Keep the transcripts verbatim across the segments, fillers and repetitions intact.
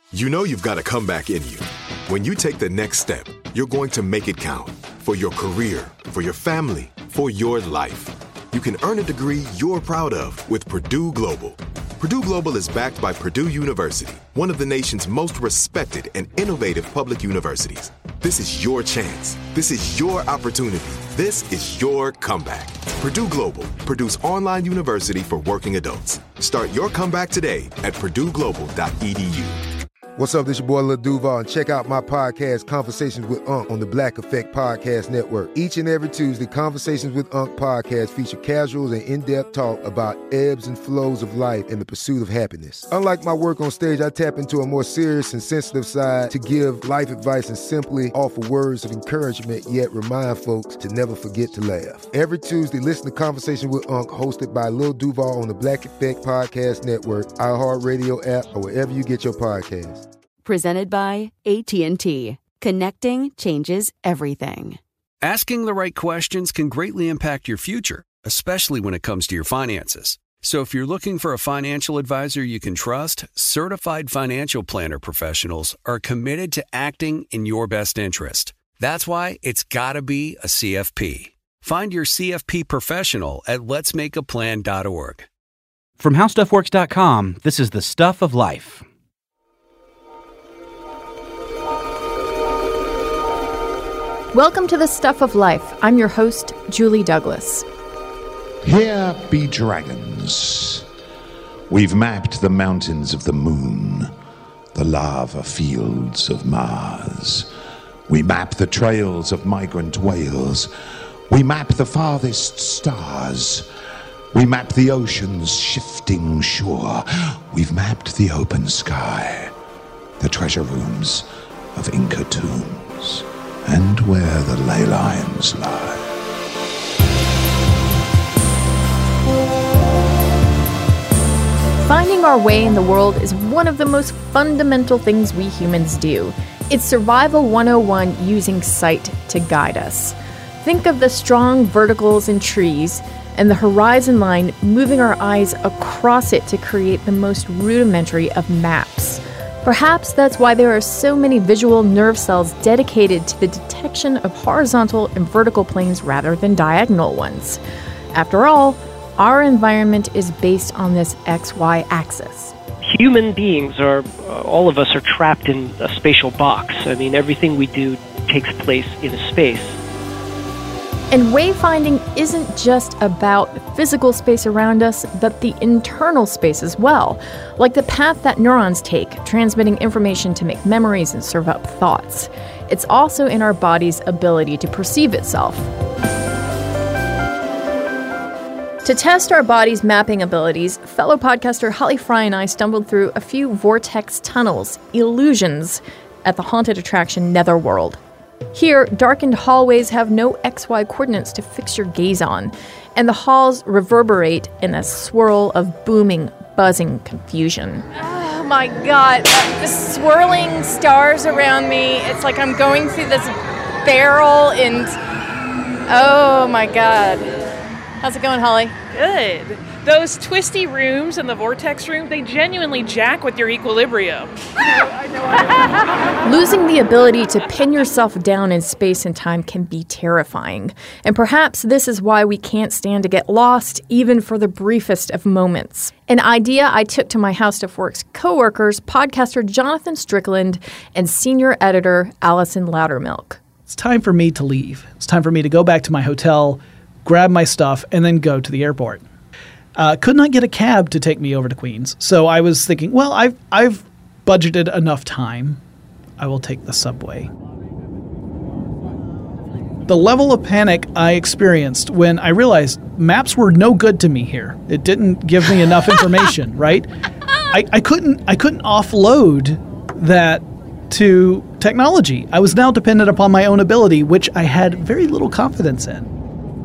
You know you've got a comeback in you. When you take the next step, you're going to make it count. For your career, for your family, for your life. You can earn a degree you're proud of with Purdue Global. Purdue Global is backed by Purdue University, one of the nation's most respected and innovative public universities. This is your chance. This is your opportunity. This is your comeback. Purdue Global, Purdue's online university for working adults. Start your comeback today at purdue global dot e d u. What's up, this your boy Lil Duval, and check out my podcast, Conversations with Unc, on the Black Effect Podcast Network. Each and every Tuesday, Conversations with Unc podcast feature casuals and in-depth talk about ebbs and flows of life and the pursuit of happiness. Unlike my work on stage, I tap into a more serious and sensitive side to give life advice and simply offer words of encouragement, yet remind folks to never forget to laugh. Every Tuesday, listen to Conversation with Unc, hosted by Lil Duval on the Black Effect Podcast Network, iHeartRadio app, or wherever you get your podcasts. Presented by A T and T. Connecting changes everything. Asking the right questions can greatly impact your future, especially when it comes to your finances. So if you're looking for a financial advisor you can trust, certified financial planner professionals are committed to acting in your best interest. That's why it's got to be a C F P. Find your C F P professional at lets make a plan dot org. From how stuff works dot com, this is The Stuff of Life. Welcome to The Stuff of Life. I'm your host, Julie Douglas. Here be dragons. We've mapped the mountains of the moon, the lava fields of Mars. We map the trails of migrant whales. We map the farthest stars. We map the ocean's shifting shore. We've mapped the open sky, the treasure rooms of Inca tombs, and where the ley lines lie. Finding our way in the world is one of the most fundamental things we humans do. It's Survival one oh one using sight to guide us. Think of the strong verticals in trees and the horizon line, moving our eyes across it to create the most rudimentary of maps. Perhaps that's why there are so many visual nerve cells dedicated to the detection of horizontal and vertical planes rather than diagonal ones. After all, our environment is based on this X Y axis. Human beings are, uh, all of us are trapped in a spatial box. I mean, everything we do takes place in a space. And wayfinding isn't just about physical space around us, but the internal space as well, like the path that neurons take, transmitting information to make memories and serve up thoughts. It's also in our body's ability to perceive itself. To test our body's mapping abilities, fellow podcaster Holly Fry and I stumbled through a few vortex tunnels, illusions, at the haunted attraction Netherworld. Here, darkened hallways have no X Y coordinates to fix your gaze on, and the halls reverberate in a swirl of booming, buzzing confusion. Oh my god, the swirling stars around me, it's like I'm going through this barrel and... oh my god. How's it going, Holly? Good. Those twisty rooms in the vortex room, they genuinely jack with your equilibrium. I know, I know. Losing the ability to pin yourself down in space and time can be terrifying. And perhaps this is why we can't stand to get lost, even for the briefest of moments. An idea I took to my How Stuff Works coworkers, podcaster Jonathan Strickland and senior editor Allison Loudermilk. It's time for me to leave. It's time for me to go back to my hotel, grab my stuff, and then go to the airport. Uh, could not get a cab to take me over to Queens, so I was thinking, well, I've I've budgeted enough time. I will take the subway. The level of panic I experienced when I realized maps were no good to me here. It didn't give me enough information, right? I, I couldn't I couldn't offload that to technology. I was now dependent upon my own ability, which I had very little confidence in.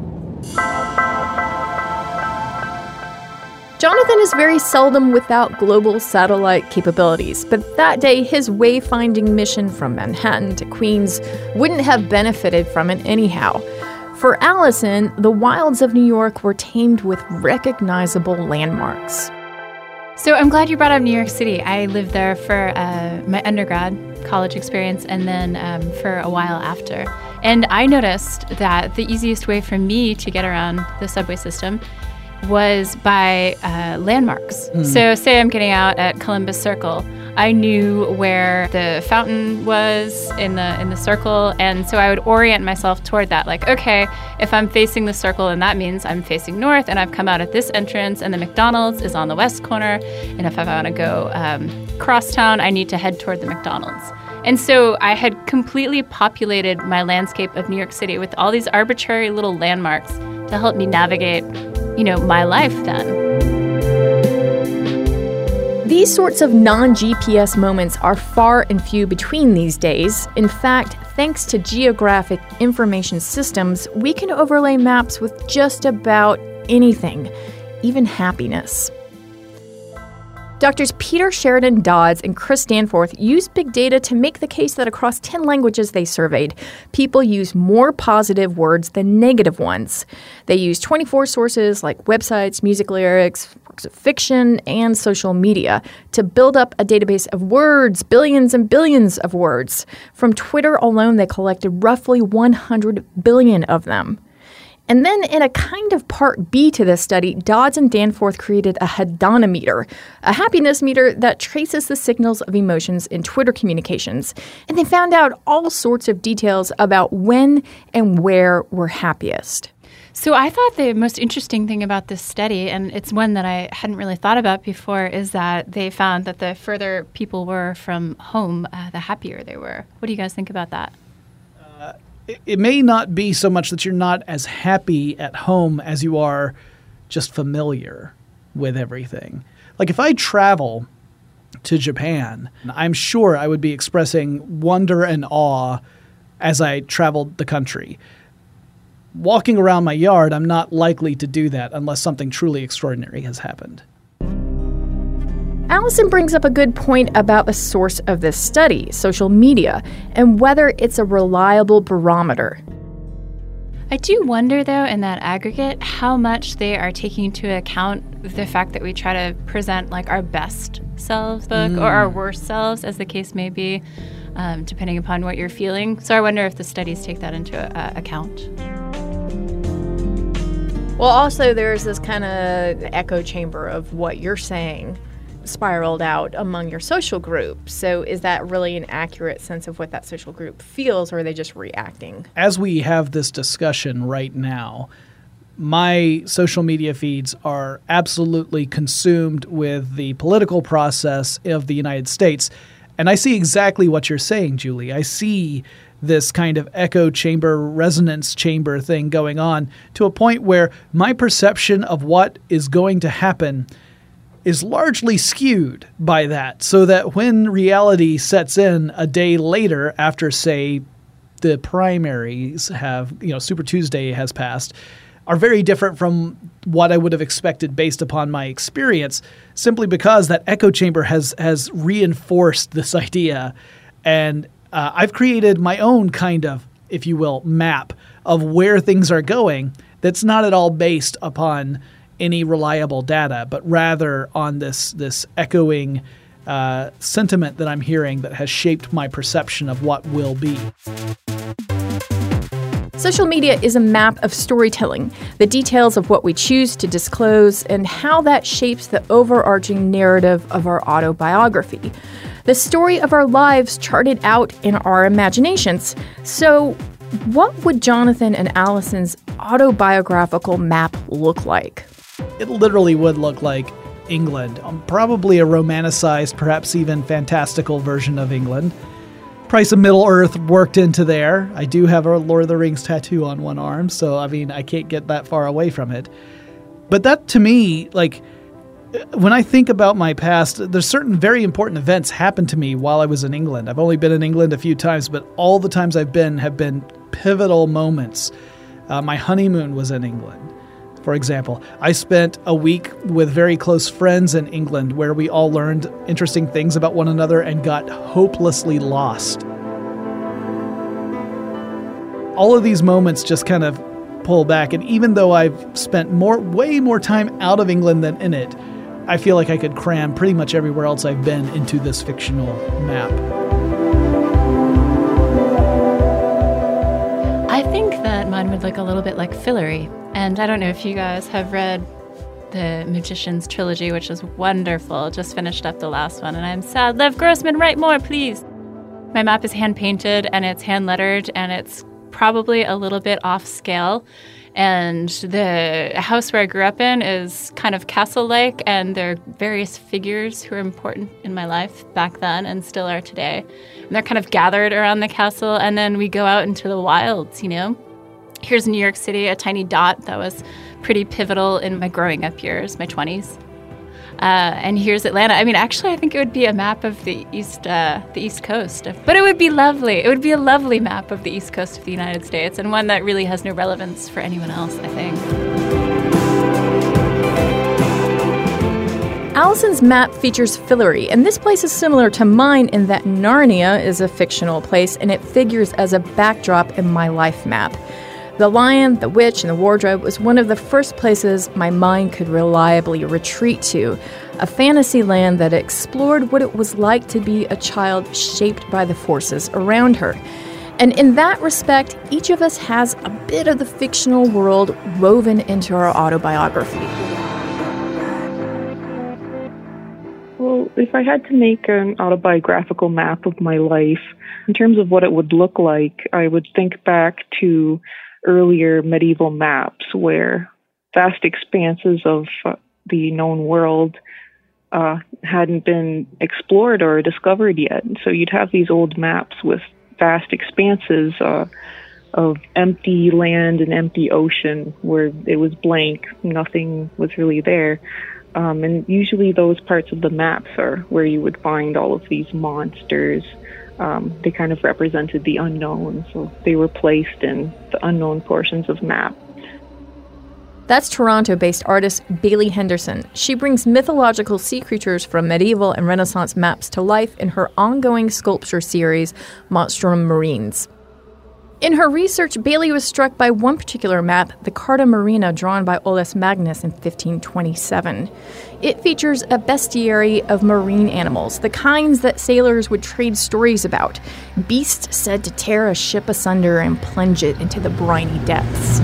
Jonathan is very seldom without global satellite capabilities, but that day his wayfinding mission from Manhattan to Queens wouldn't have benefited from it anyhow. For Allison, the wilds of New York were tamed with recognizable landmarks. So I'm glad you brought up New York City. I lived there for uh, my undergrad college experience and then um, for a while after. And I noticed that the easiest way for me to get around the subway system was by uh, landmarks. Hmm. So say I'm getting out at Columbus Circle. I knew where the fountain was in the in the circle, and so I would orient myself toward that. Like, okay, if I'm facing the circle, and that means I'm facing north, and I've come out at this entrance, and the McDonald's is on the west corner, and if I want to go um, crosstown, I need to head toward the McDonald's. And so I had completely populated my landscape of New York City with all these arbitrary little landmarks to help me navigate, you know, my life then. These sorts of non-G P S moments are far and few between these days. In fact, thanks to geographic information systems, we can overlay maps with just about anything, even happiness. Doctors Peter Sheridan Dodds and Chris Danforth used big data to make the case that across ten languages they surveyed, people use more positive words than negative ones. They used twenty-four sources like websites, music lyrics, works of fiction, and social media to build up a database of words, billions and billions of words. From Twitter alone, they collected roughly one hundred billion of them. And then in a kind of part B to this study, Dodds and Danforth created a hedonimeter, a happiness meter that traces the signals of emotions in Twitter communications. And they found out all sorts of details about when and where we're happiest. So I thought the most interesting thing about this study, and it's one that I hadn't really thought about before, is that they found that the further people were from home, uh, the happier they were. What do you guys think about that? Uh, it, it may not be so much that you're not as happy at home as you are just familiar with everything. Like if I travel to Japan, I'm sure I would be expressing wonder and awe as I traveled the country. Walking around my yard, I'm not likely to do that unless something truly extraordinary has happened. Allison brings up a good point about the source of this study, social media, and whether it's a reliable barometer. I do wonder, though, in that aggregate, how much they are taking into account the fact that we try to present like our best selves look mm. or our worst selves, as the case may be, um, depending upon what you're feeling. So I wonder if the studies take that into uh, account. Well, also there's this kind of echo chamber of what you're saying spiraled out among your social group. So is that really an accurate sense of what that social group feels, or are they just reacting? As we have this discussion right now, my social media feeds are absolutely consumed with the political process of the United States. And I see exactly what you're saying, Julie. I see this kind of echo chamber, resonance chamber thing going on to a point where my perception of what is going to happen is largely skewed by that, so that when reality sets in a day later after, say, the primaries have, you know, Super Tuesday has passed, are very different from what I would have expected based upon my experience, simply because that echo chamber has has reinforced this idea. And uh, I've created my own kind of, if you will, map of where things are going that's not at all based upon any reliable data, but rather on this this echoing uh, sentiment that I'm hearing that has shaped my perception of what will be. Social media is a map of storytelling, the details of what we choose to disclose, and how that shapes the overarching narrative of our autobiography. The story of our lives charted out in our imaginations. So, what would Jonathan and Allison's autobiographical map look like? It literally would look like England, um, probably a romanticized, perhaps even fantastical version of England. Price of Middle-earth worked into there. I do have a Lord of the Rings tattoo on one arm, so I mean, I can't get that far away from it. But that, to me, like, when I think about my past, there's certain very important events happened to me while I was in England. I've only been in England a few times, but all the times I've been have been pivotal moments. Uh, my honeymoon was in England. For example, I spent a week with very close friends in England where we all learned interesting things about one another and got hopelessly lost. All of these moments just kind of pull back, and even though I've spent more, way more time out of England than in it, I feel like I could cram pretty much everywhere else I've been into this fictional map. I think that mine would look a little bit like Fillory. And I don't know if you guys have read the Magician's Trilogy, which is wonderful. Just finished up the last one, and I'm sad. Lev Grossman, write more, please. My map is hand-painted, and it's hand-lettered, and it's probably a little bit off-scale. And the house where I grew up in is kind of castle-like, and there are various figures who are important in my life back then and still are today. And they're kind of gathered around the castle, and then we go out into the wilds, you know? Here's New York City, a tiny dot that was pretty pivotal in my growing up years, my twenties. Uh, and here's Atlanta. I mean, actually, I think it would be a map of the East, uh, the East Coast. But it would be lovely. It would be a lovely map of the East Coast of the United States, and one that really has no relevance for anyone else, I think. Allison's map features Fillory, and this place is similar to mine in that Narnia is a fictional place, and it figures as a backdrop in my life map. The Lion, the Witch, and the Wardrobe was one of the first places my mind could reliably retreat to, a fantasy land that explored what it was like to be a child shaped by the forces around her. And in that respect, each of us has a bit of the fictional world woven into our autobiography. Well, if I had to make an autobiographical map of my life, in terms of what it would look like, I would think back to earlier medieval maps where vast expanses of uh, the known world uh, hadn't been explored or discovered yet. So you'd have these old maps with vast expanses uh, of empty land and empty ocean where it was blank, nothing was really there. Um, and usually those parts of the maps are where you would find all of these monsters. Um, they kind of represented the unknown, so they were placed in the unknown portions of map. That's Toronto-based artist Bailey Henderson. She brings mythological sea creatures from medieval and Renaissance maps to life in her ongoing sculpture series, Monstrum Marines. In her research, Bailey was struck by one particular map, the Carta Marina drawn by Olaus Magnus in fifteen twenty-seven. It features a bestiary of marine animals, the kinds that sailors would trade stories about, beasts said to tear a ship asunder and plunge it into the briny depths.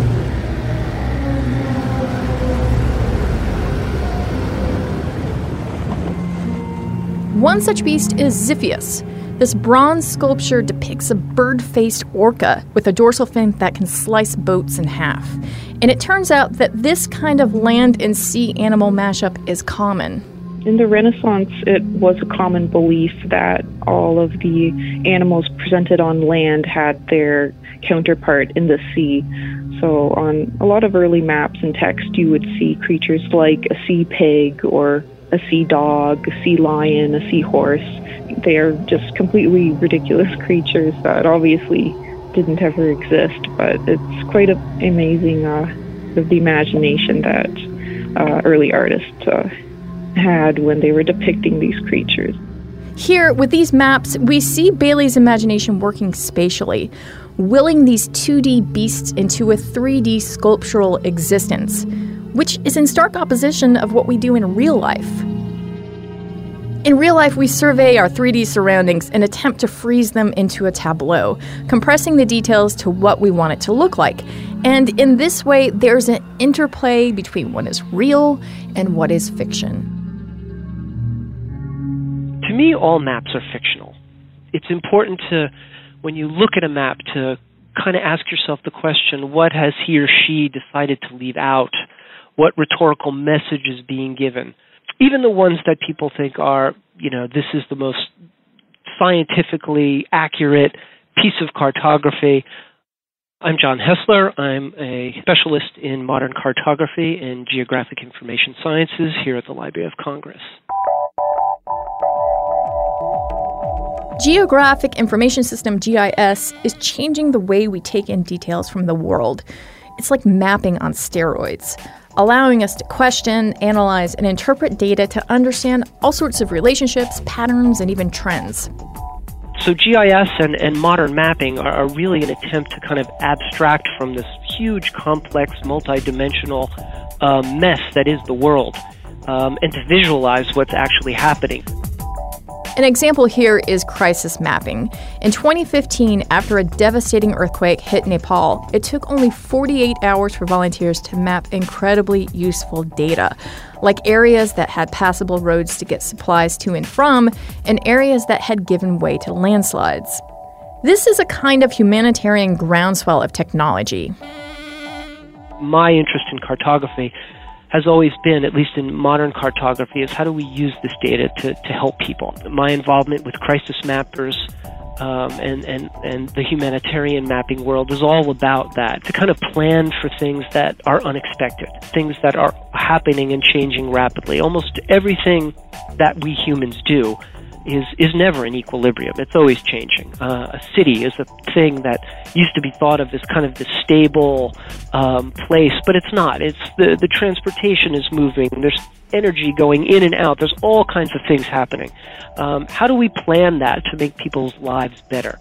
One such beast is Xiphias. This bronze sculpture depicts a bird-faced orca with a dorsal fin that can slice boats in half. And it turns out that this kind of land and sea animal mashup is common. In the Renaissance, it was a common belief that all of the animals presented on land had their counterpart in the sea. So on a lot of early maps and text, you would see creatures like a sea pig or a sea dog, a sea lion, a sea horse. They are just completely ridiculous creatures that obviously didn't ever exist, but it's quite a, amazing uh, of the imagination that uh, early artists uh, had when they were depicting these creatures. Here, with these maps, we see Bailey's imagination working spatially, willing these two D beasts into a three D sculptural existence, which is in stark opposition of what we do in real life. In real life, we survey our three D surroundings and attempt to freeze them into a tableau, compressing the details to what we want it to look like. And in this way, there's an interplay between what is real and what is fiction. To me, all maps are fictional. It's important to, when you look at a map, to kind of ask yourself the question, what has he or she decided to leave out? What rhetorical message is being given? Even the ones that people think are, you know, this is the most scientifically accurate piece of cartography. I'm John Hessler. I'm a specialist in modern cartography and geographic information sciences here at the Library of Congress. Geographic Information System, G I S, is changing the way we take in details from the world. It's like mapping on steroids, allowing us to question, analyze, and interpret data to understand all sorts of relationships, patterns, and even trends. So G I S and, and modern mapping are, are really an attempt to kind of abstract from this huge, complex, multidimensional uh, mess that is the world. um, and to visualize what's actually happening. An example here is crisis mapping. In twenty fifteen, after a devastating earthquake hit Nepal, it took only forty-eight hours for volunteers to map incredibly useful data, like areas that had passable roads to get supplies to and from, and areas that had given way to landslides. This is a kind of humanitarian groundswell of technology. My interest in cartography has always been, at least in modern cartography, is how do we use this data to, to help people. My involvement with crisis mappers um, and, and, and the humanitarian mapping world is all about that, to kind of plan for things that are unexpected, things that are happening and changing rapidly. Almost everything that we humans do is is never in equilibrium. It's always changing. Uh, a city is a thing that used to be thought of as kind of the stable um, place, but it's not. It's the, the transportation is moving. There's energy going in and out. There's all kinds of things happening. Um, how do we plan that to make people's lives better?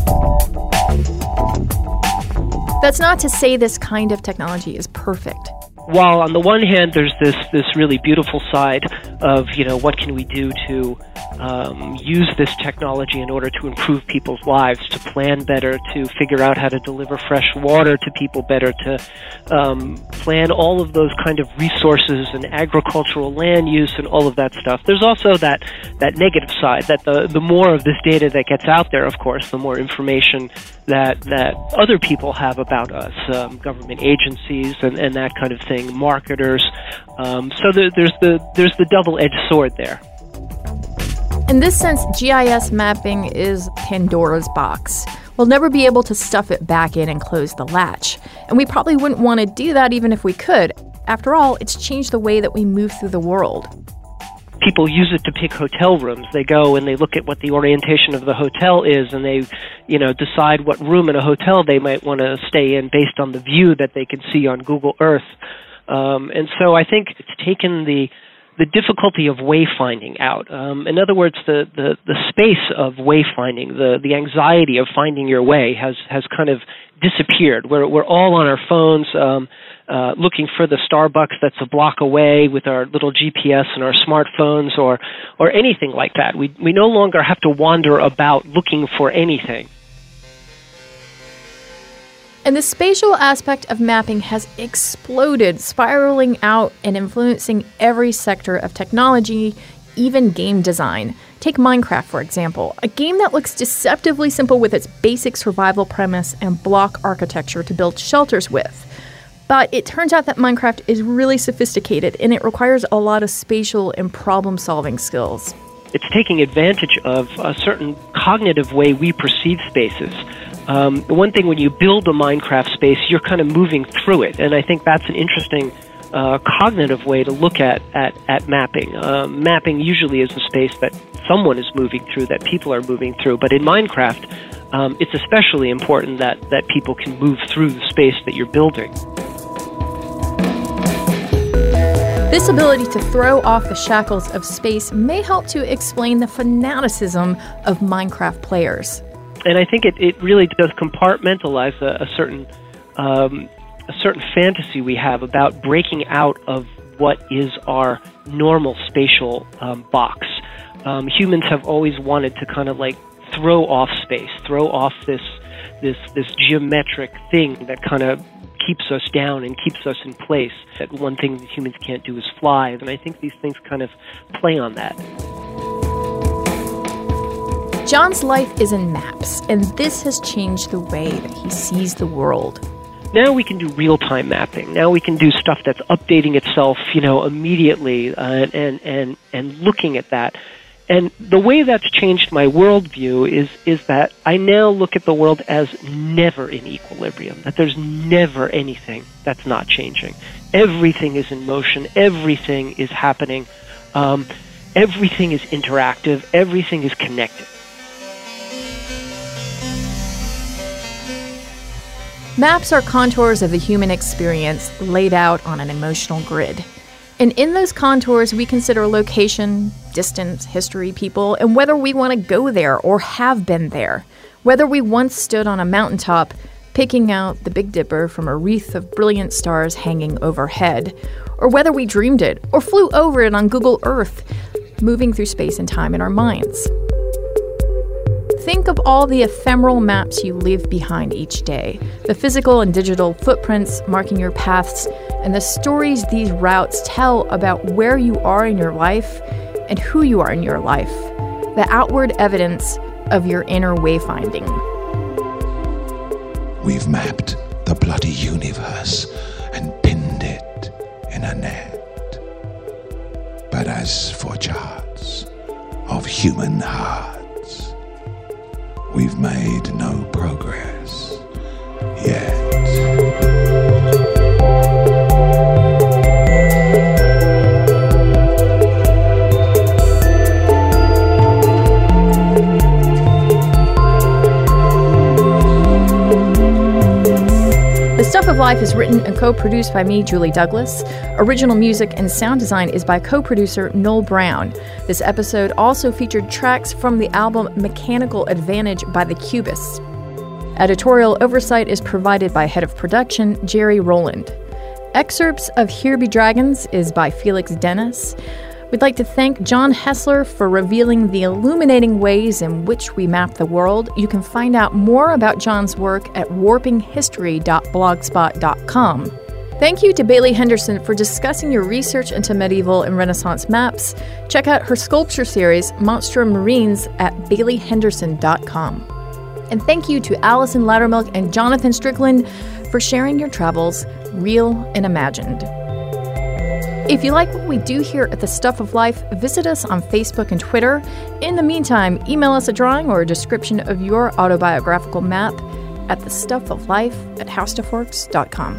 That's not to say this kind of technology is perfect. While on the one hand there's this this really beautiful side of, you know, what can we do to um, use this technology in order to improve people's lives, to plan better, to figure out how to deliver fresh water to people better, to um, plan all of those kind of resources and agricultural land use and all of that stuff. There's also that, that negative side, that the, the more of this data that gets out there, of course, the more information that, that other people have about us, um, government agencies and, and that kind of thing, marketers. Um, so there, there's the there's the double-edged sword there. In this sense, G I S mapping is Pandora's box. We'll never be able to stuff it back in and close the latch. And we probably wouldn't want to do that even if we could. After all, it's changed the way that we move through the world. People use it to pick hotel rooms. They go and they look at what the orientation of the hotel is, and they, you know, decide what room in a hotel they might want to stay in based on the view that they can see on Google Earth. Um, and so I think it's taken the the difficulty of wayfinding out. Um, in other words, the, the, the space of wayfinding, the, the anxiety of finding your way has, has kind of disappeared. We're, we're all on our phones um, uh, looking for the Starbucks that's a block away with our little G P S and our smartphones or, or anything like that. We, we no longer have to wander about looking for anything. And the spatial aspect of mapping has exploded, spiraling out and influencing every sector of technology, even game design. Take Minecraft, for example, a game that looks deceptively simple with its basic survival premise and block architecture to build shelters with. But it turns out that Minecraft is really sophisticated, and it requires a lot of spatial and problem-solving skills. It's taking advantage of a certain cognitive way we perceive spaces. Um, the one thing, when you build a Minecraft space, you're kind of moving through it, and I think that's an interesting uh, cognitive way to look at, at, at mapping. Uh, mapping usually is a space that someone is moving through, that people are moving through, but in Minecraft, um, it's especially important that, that people can move through the space that you're building. This ability to throw off the shackles of space may help to explain the fanaticism of Minecraft players. And I think it, it really does compartmentalize a, a certain um, a certain fantasy we have about breaking out of what is our normal spatial um, box. Um, humans have always wanted to kind of like throw off space, throw off this this this geometric thing that kind of keeps us down and keeps us in place. That one thing that humans can't do is fly, and I think these things kind of play on that. John's life is in maps, and this has changed the way that he sees the world. Now we can do real-time mapping. Now we can do stuff that's updating itself, you know, immediately, uh, and and and looking at that. And the way that's changed my worldview is is that I now look at the world as never in equilibrium, that there's never anything that's not changing. Everything is in motion. Everything is happening. Um, everything is interactive. Everything is connected. Maps are contours of the human experience laid out on an emotional grid. And in those contours, we consider location, distance, history, people, and whether we want to go there or have been there. Whether we once stood on a mountaintop, picking out the Big Dipper from a wreath of brilliant stars hanging overhead, or whether we dreamed it or flew over it on Google Earth, moving through space and time in our minds. Think of all the ephemeral maps you leave behind each day, the physical and digital footprints marking your paths, and the stories these routes tell about where you are in your life and who you are in your life, the outward evidence of your inner wayfinding. We've mapped the bloody universe and pinned it in a net. But as for charts of human hearts, we've made no progress yet. The Stuff of Life is written and co-produced by me, Julie Douglas. Original music and sound design is by co-producer Noel Brown. This episode also featured tracks from the album Mechanical Advantage by the Cubists. Editorial oversight is provided by head of production, Jerry Rowland. Excerpts of Here Be Dragons is by Felix Dennis. We'd like to thank John Hessler for revealing the illuminating ways in which we map the world. You can find out more about John's work at warping history dot blogspot dot com. Thank you to Bailey Henderson for discussing your research into medieval and Renaissance maps. Check out her sculpture series, Monstrum Marines, at bailey henderson dot com. And thank you to Allison Loudermilk and Jonathan Strickland for sharing your travels, real and imagined. If you like what we do here at The Stuff of Life, visit us on Facebook and Twitter. In the meantime, email us a drawing or a description of your autobiographical map at the stuff of life at how stuff works dot com.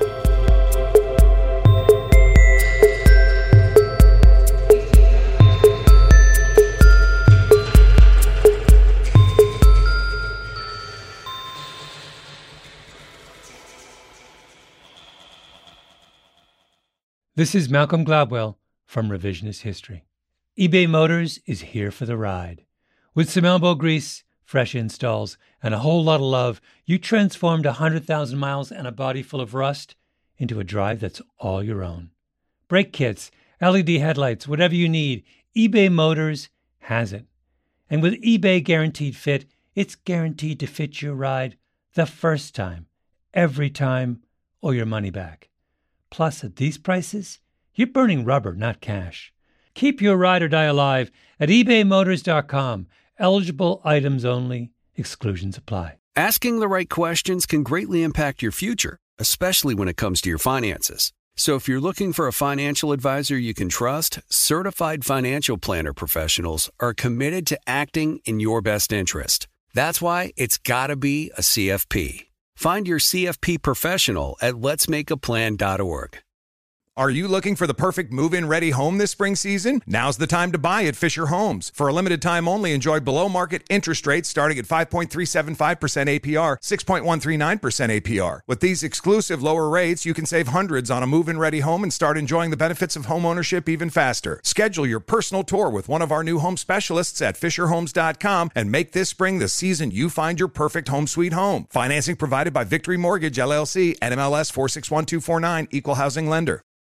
This is Malcolm Gladwell from Revisionist History. eBay Motors is here for the ride. With some elbow grease, fresh installs, and a whole lot of love, you transformed one hundred thousand miles and a body full of rust into a drive that's all your own. Brake kits, L E D headlights, whatever you need, eBay Motors has it. And with eBay Guaranteed Fit, it's guaranteed to fit your ride the first time, every time, or your money back. Plus, at these prices, you're burning rubber, not cash. Keep your ride or die alive at ebay motors dot com. Eligible items only. Exclusions apply. Asking the right questions can greatly impact your future, especially when it comes to your finances. So if you're looking for a financial advisor you can trust, certified financial planner professionals are committed to acting in your best interest. That's why it's got to be a C F P. Find your C F P professional at lets make a plan dot org. Are you looking for the perfect move-in ready home this spring season? Now's the time to buy at Fisher Homes. For a limited time only, enjoy below-market interest rates starting at five point three seven five percent A P R, six point one three nine percent A P R. With these exclusive lower rates, you can save hundreds on a move-in ready home and start enjoying the benefits of home ownership even faster. Schedule your personal tour with one of our new home specialists at fisher homes dot com and make this spring the season you find your perfect home sweet home. Financing provided by Victory Mortgage, L L C, N M L S four six one two four nine, Equal Housing Lender.